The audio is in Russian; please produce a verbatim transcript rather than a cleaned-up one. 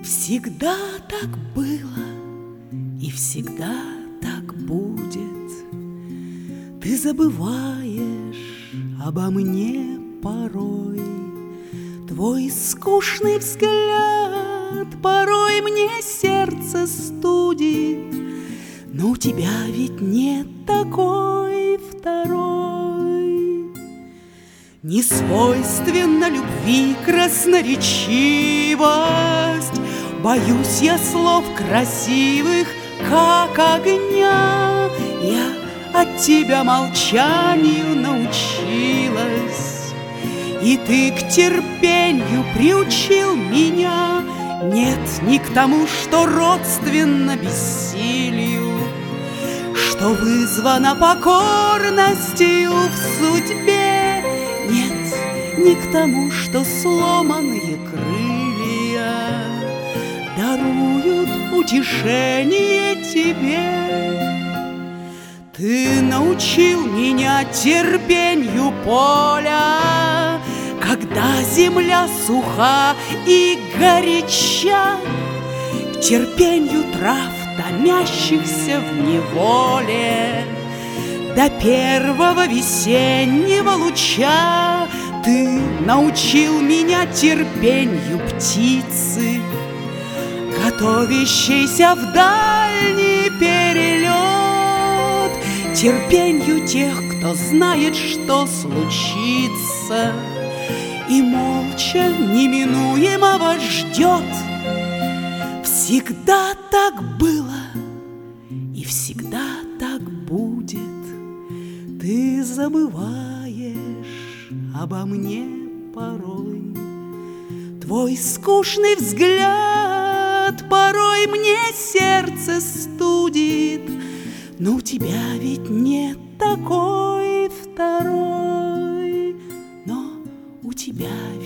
Всегда так было и всегда так будет. Ты забываешь обо мне порой. Твой скучный взгляд порой мне сердце студит, но у тебя ведь нет такой второй. Не свойственна любви красноречивость, боюсь я слов красивых, как огня. Я от тебя молчанию научилась, и ты к терпению приучил меня. Нет, не к тому, что родственно бессилию, что вызвано покорностью в судьбе. Нет, не к тому, что сломанные крылья даруют утешение тебе. Ты научил меня терпению поля, когда земля суха и горяча, к терпению трав, томящихся в неволе. До первого весеннего луча ты научил меня терпению птицы, готовящейся в дальний перелет, терпению тех, кто знает, что случится, и молча неминуемого ждет. Всегда так было и всегда так будет. Ты забываешь обо мне порой. Твой скучный взгляд порой мне сердце студит, но у тебя ведь нет такой второй. Но у тебя